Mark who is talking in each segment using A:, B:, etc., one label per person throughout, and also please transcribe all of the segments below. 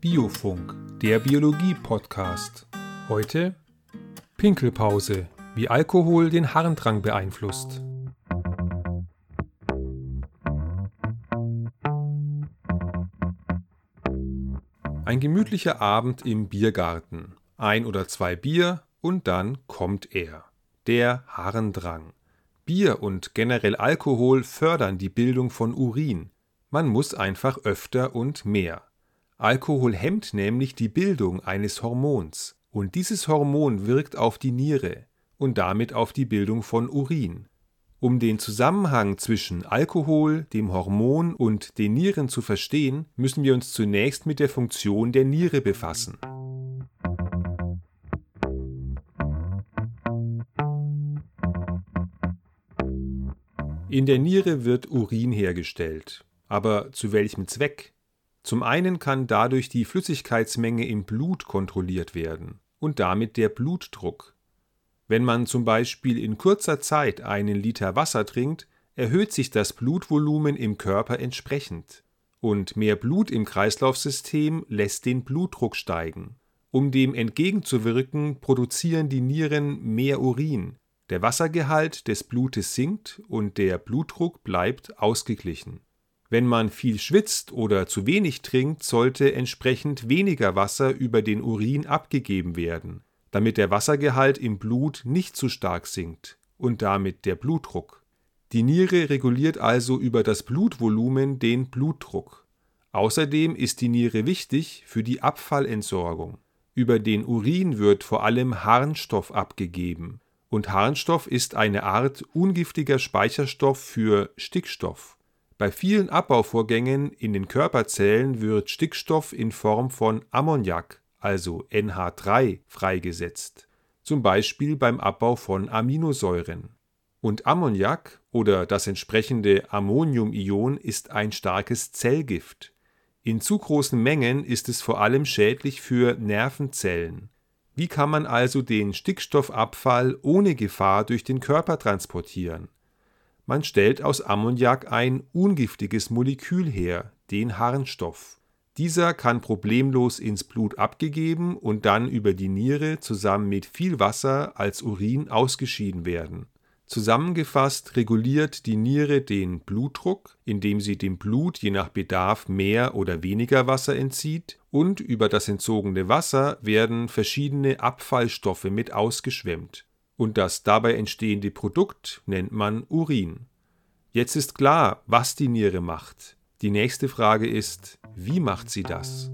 A: Biofunk, der Biologie-Podcast. Heute Pinkelpause, wie Alkohol den Harndrang beeinflusst. Ein gemütlicher Abend im Biergarten. 1 oder 2 Bier und dann kommt er. Der Harndrang. Bier und generell Alkohol fördern die Bildung von Urin. Man muss einfach öfter und mehr. Alkohol hemmt nämlich die Bildung eines Hormons. Und dieses Hormon wirkt auf die Niere und damit auf die Bildung von Urin. Um den Zusammenhang zwischen Alkohol, dem Hormon und den Nieren zu verstehen, müssen wir uns zunächst mit der Funktion der Niere befassen. In der Niere wird Urin hergestellt. Aber zu welchem Zweck? Zum einen kann dadurch die Flüssigkeitsmenge im Blut kontrolliert werden und damit der Blutdruck. Wenn man zum Beispiel in kurzer Zeit 1 Liter Wasser trinkt, erhöht sich das Blutvolumen im Körper entsprechend. Und mehr Blut im Kreislaufsystem lässt den Blutdruck steigen. Um dem entgegenzuwirken, produzieren die Nieren mehr Urin. Der Wassergehalt des Blutes sinkt und der Blutdruck bleibt ausgeglichen. Wenn man viel schwitzt oder zu wenig trinkt, sollte entsprechend weniger Wasser über den Urin abgegeben werden, damit der Wassergehalt im Blut nicht zu stark sinkt und damit der Blutdruck. Die Niere reguliert also über das Blutvolumen den Blutdruck. Außerdem ist die Niere wichtig für die Abfallentsorgung. Über den Urin wird vor allem Harnstoff abgegeben. Und Harnstoff ist eine Art ungiftiger Speicherstoff für Stickstoff. Bei vielen Abbauvorgängen in den Körperzellen wird Stickstoff in Form von Ammoniak, also NH3, freigesetzt, zum Beispiel beim Abbau von Aminosäuren. Und Ammoniak oder das entsprechende Ammoniumion ist ein starkes Zellgift. In zu großen Mengen ist es vor allem schädlich für Nervenzellen. Wie kann man also den Stickstoffabfall ohne Gefahr durch den Körper transportieren? Man stellt aus Ammoniak ein ungiftiges Molekül her, den Harnstoff. Dieser kann problemlos ins Blut abgegeben und dann über die Niere zusammen mit viel Wasser als Urin ausgeschieden werden. Zusammengefasst reguliert die Niere den Blutdruck, indem sie dem Blut je nach Bedarf mehr oder weniger Wasser entzieht, und über das entzogene Wasser werden verschiedene Abfallstoffe mit ausgeschwemmt. Und das dabei entstehende Produkt nennt man Urin. Jetzt ist klar, was die Niere macht. Die nächste Frage ist, wie macht sie das?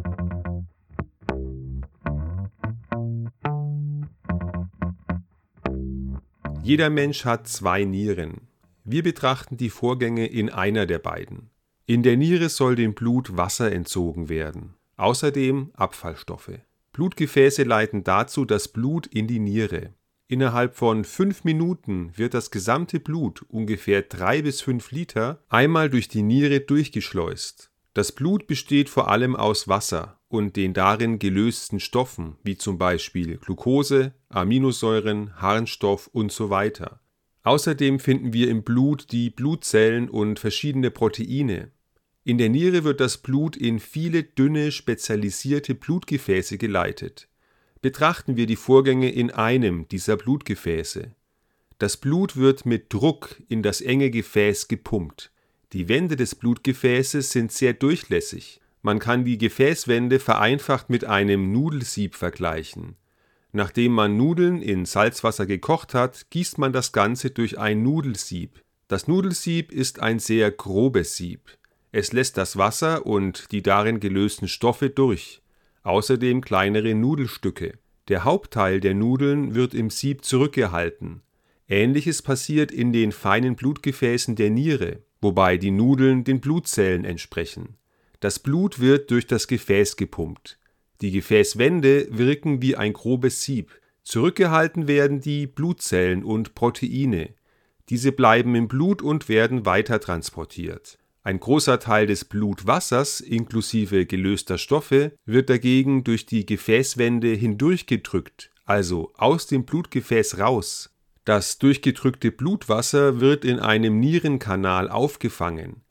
A: Jeder Mensch hat 2 Nieren. Wir betrachten die Vorgänge in einer der beiden. In der Niere soll dem Blut Wasser entzogen werden. Außerdem Abfallstoffe. Blutgefäße leiten dazu das Blut in die Niere. Innerhalb von 5 Minuten wird das gesamte Blut, ungefähr 3 bis 5 Liter, einmal durch die Niere durchgeschleust. Das Blut besteht vor allem aus Wasser und den darin gelösten Stoffen, wie zum Beispiel Glucose, Aminosäuren, Harnstoff und so weiter. Außerdem finden wir im Blut die Blutzellen und verschiedene Proteine. In der Niere wird das Blut in viele dünne, spezialisierte Blutgefäße geleitet. Betrachten wir die Vorgänge in einem dieser Blutgefäße. Das Blut wird mit Druck in das enge Gefäß gepumpt. Die Wände des Blutgefäßes sind sehr durchlässig. Man kann die Gefäßwände vereinfacht mit einem Nudelsieb vergleichen. Nachdem man Nudeln in Salzwasser gekocht hat, gießt man das Ganze durch ein Nudelsieb. Das Nudelsieb ist ein sehr grobes Sieb. Es lässt das Wasser und die darin gelösten Stoffe durch. Außerdem kleinere Nudelstücke. Der Hauptteil der Nudeln wird im Sieb zurückgehalten. Ähnliches passiert in den feinen Blutgefäßen der Niere, wobei die Nudeln den Blutzellen entsprechen. Das Blut wird durch das Gefäß gepumpt. Die Gefäßwände wirken wie ein grobes Sieb. Zurückgehalten werden die Blutzellen und Proteine. Diese bleiben im Blut und werden weiter transportiert. Ein großer Teil des Blutwassers inklusive gelöster Stoffe wird dagegen durch die Gefäßwände hindurchgedrückt, also aus dem Blutgefäß raus. Das durchgedrückte Blutwasser wird in einem Nierenkanal aufgefangen.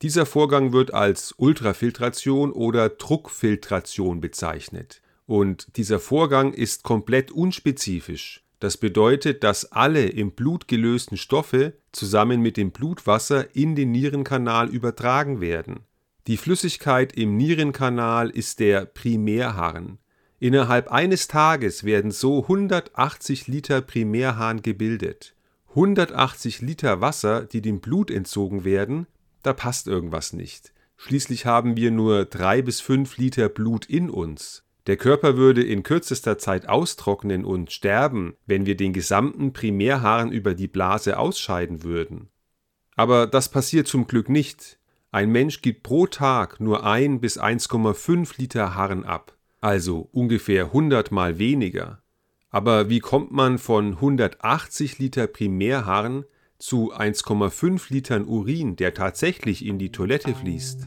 A: Dieser Vorgang wird als Ultrafiltration oder Druckfiltration bezeichnet. Und dieser Vorgang ist komplett unspezifisch. Das bedeutet, dass alle im Blut gelösten Stoffe zusammen mit dem Blutwasser in den Nierenkanal übertragen werden. Die Flüssigkeit im Nierenkanal ist der Primärharn. Innerhalb eines Tages werden so 180 Liter Primärharn gebildet. 180 Liter Wasser, die dem Blut entzogen werden, da passt irgendwas nicht. Schließlich haben wir nur 3 bis 5 Liter Blut in uns. Der Körper würde in kürzester Zeit austrocknen und sterben, wenn wir den gesamten Primärharn über die Blase ausscheiden würden. Aber das passiert zum Glück nicht. Ein Mensch gibt pro Tag nur 1 bis 1,5 Liter Harn ab, also ungefähr 100 Mal weniger. Aber wie kommt man von 180 Liter Primärharn zu 1,5 Litern Urin, der tatsächlich in die Toilette fließt?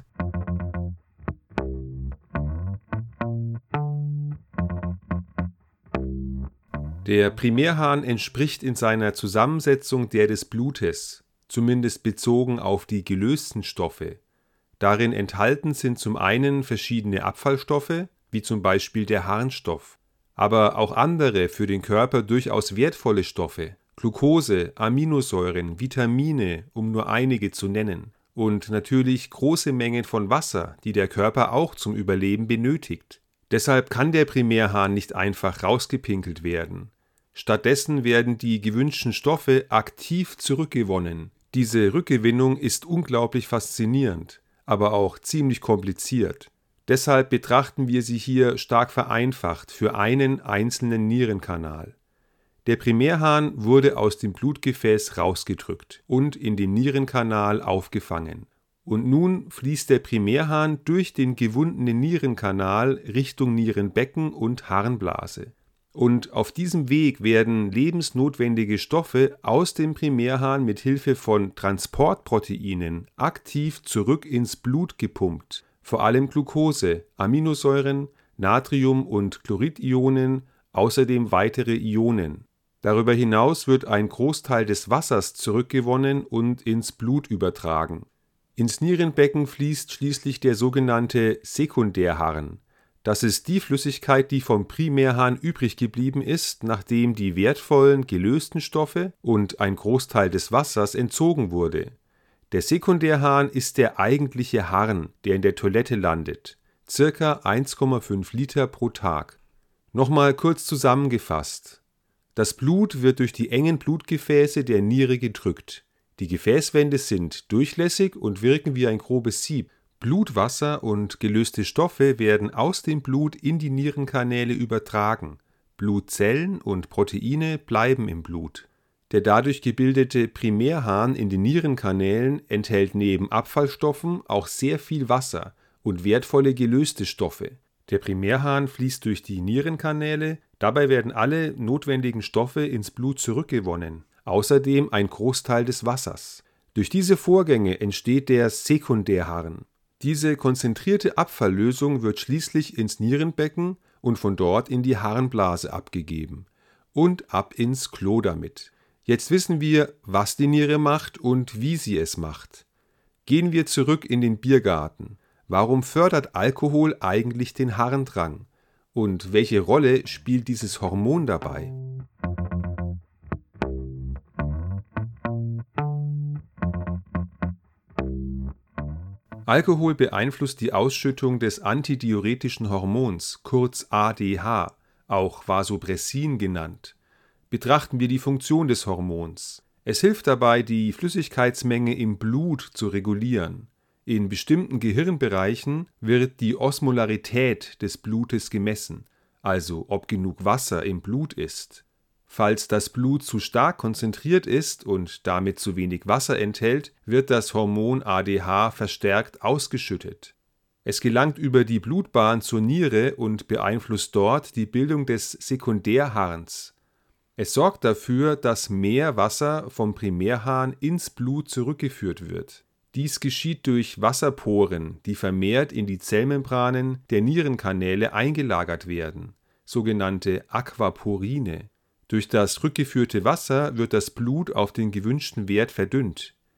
A: Der Primärharn entspricht in seiner Zusammensetzung der des Blutes, zumindest bezogen auf die gelösten Stoffe. Darin enthalten sind zum einen verschiedene Abfallstoffe, wie zum Beispiel der Harnstoff, aber auch andere für den Körper durchaus wertvolle Stoffe, Glucose, Aminosäuren, Vitamine, um nur einige zu nennen, und natürlich große Mengen von Wasser, die der Körper auch zum Überleben benötigt. Deshalb kann der Primärharn nicht einfach rausgepinkelt werden. Stattdessen werden die gewünschten Stoffe aktiv zurückgewonnen. Diese Rückgewinnung ist unglaublich faszinierend, aber auch ziemlich kompliziert. Deshalb betrachten wir sie hier stark vereinfacht für einen einzelnen Nierenkanal. Der Primärharn wurde aus dem Blutgefäß rausgedrückt und in den Nierenkanal aufgefangen. Und nun fließt der Primärharn durch den gewundenen Nierenkanal Richtung Nierenbecken und Harnblase. Und auf diesem Weg werden lebensnotwendige Stoffe aus dem Primärharn mit Hilfe von Transportproteinen aktiv zurück ins Blut gepumpt. Vor allem Glucose, Aminosäuren, Natrium- und Chloridionen, außerdem weitere Ionen. Darüber hinaus wird ein Großteil des Wassers zurückgewonnen und ins Blut übertragen. Ins Nierenbecken fließt schließlich der sogenannte Sekundärharn. Das ist die Flüssigkeit, die vom Primärharn übrig geblieben ist, nachdem die wertvollen gelösten Stoffe und ein Großteil des Wassers entzogen wurde. Der Sekundärharn ist der eigentliche Harn, der in der Toilette landet, ca. 1,5 Liter pro Tag. Nochmal kurz zusammengefasst. Das Blut wird durch die engen Blutgefäße der Niere gedrückt. Die Gefäßwände sind durchlässig und wirken wie ein grobes Sieb. Blutwasser und gelöste Stoffe werden aus dem Blut in die Nierenkanäle übertragen. Blutzellen und Proteine bleiben im Blut. Der dadurch gebildete Primärharn in den Nierenkanälen enthält neben Abfallstoffen auch sehr viel Wasser und wertvolle gelöste Stoffe. Der Primärharn fließt durch die Nierenkanäle, dabei werden alle notwendigen Stoffe ins Blut zurückgewonnen, außerdem ein Großteil des Wassers. Durch diese Vorgänge entsteht der Sekundärharn. Diese konzentrierte Abfalllösung wird schließlich ins Nierenbecken und von dort in die Harnblase abgegeben und ab ins Klo damit. Jetzt wissen wir, was die Niere macht und wie sie es macht. Gehen wir zurück in den Biergarten. Warum fördert Alkohol eigentlich den Harndrang? Und welche Rolle spielt dieses Hormon dabei? Alkohol beeinflusst die Ausschüttung des antidiuretischen Hormons, kurz ADH, auch Vasopressin genannt. Betrachten wir die Funktion des Hormons. Es hilft dabei, die Flüssigkeitsmenge im Blut zu regulieren. In bestimmten Gehirnbereichen wird die Osmolarität des Blutes gemessen, also ob genug Wasser im Blut ist. Falls das Blut zu stark konzentriert ist und damit zu wenig Wasser enthält, wird das Hormon ADH verstärkt ausgeschüttet. Es gelangt über die Blutbahn zur Niere und beeinflusst dort die Bildung des Sekundärharns. Es sorgt dafür, dass mehr Wasser vom Primärharn ins Blut zurückgeführt wird. Dies geschieht durch Wasserporen, die vermehrt in die Zellmembranen der Nierenkanäle eingelagert werden, sogenannte Aquaporine. Durch das rückgeführte Wasser wird das Blut auf den gewünschten Wert verdünnt.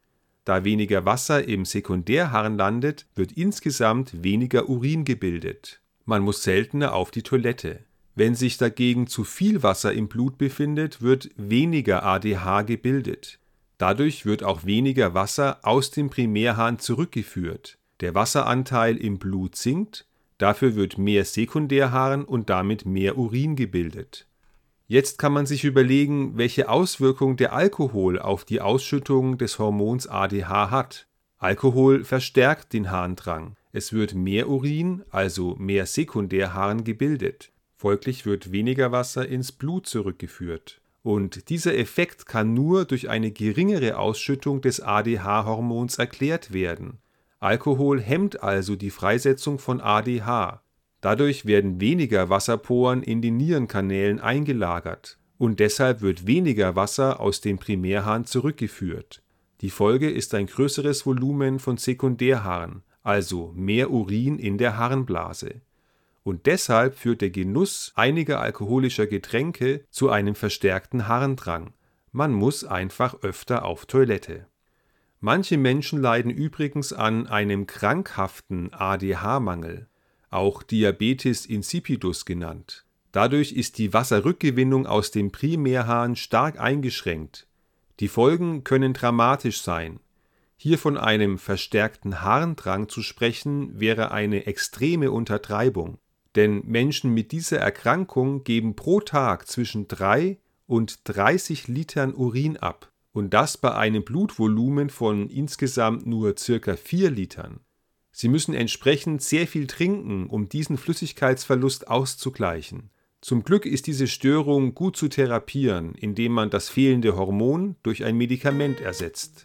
A: Da weniger Wasser im Sekundärharn landet, wird insgesamt weniger Urin gebildet. Man muss seltener auf die Toilette. Wenn sich dagegen zu viel Wasser im Blut befindet, wird weniger ADH gebildet. Dadurch wird auch weniger Wasser aus dem Primärharn zurückgeführt. Der Wasseranteil im Blut sinkt, dafür wird mehr Sekundärharn und damit mehr Urin gebildet. Jetzt kann man sich überlegen, welche Auswirkung der Alkohol auf die Ausschüttung des Hormons ADH hat. Alkohol verstärkt den Harndrang. Es wird mehr Urin, also mehr Sekundärharn gebildet. Folglich wird weniger Wasser ins Blut zurückgeführt. Und dieser Effekt kann nur durch eine geringere Ausschüttung des ADH-Hormons erklärt werden. Alkohol hemmt also die Freisetzung von ADH. Dadurch werden weniger Wasserporen in den Nierenkanälen eingelagert und deshalb wird weniger Wasser aus dem Primärharn zurückgeführt. Die Folge ist ein größeres Volumen von Sekundärharn, also mehr Urin in der Harnblase. Und deshalb führt der Genuss einiger alkoholischer Getränke zu einem verstärkten Harndrang. Man muss einfach öfter auf Toilette. Manche Menschen leiden übrigens an einem krankhaften ADH-Mangel, auch Diabetes insipidus genannt. Dadurch ist die Wasserrückgewinnung aus dem Primärharn stark eingeschränkt. Die Folgen können dramatisch sein. Hier von einem verstärkten Harndrang zu sprechen, wäre eine extreme Untertreibung. Denn Menschen mit dieser Erkrankung geben pro Tag zwischen 3 und 30 Litern Urin ab. Und das bei einem Blutvolumen von insgesamt nur ca. 4 Litern. Sie müssen entsprechend sehr viel trinken, um diesen Flüssigkeitsverlust auszugleichen. Zum Glück ist diese Störung gut zu therapieren, indem man das fehlende Hormon durch ein Medikament ersetzt.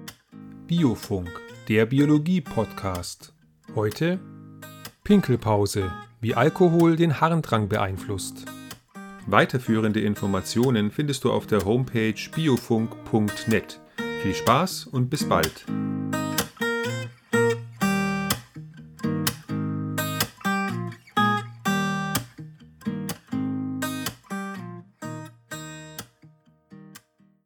B: Biofunk, der Biologie-Podcast. Heute Pinkelpause, wie Alkohol den Harndrang beeinflusst.
A: Weiterführende Informationen findest du auf der Homepage biofunk.net. Viel Spaß und bis bald!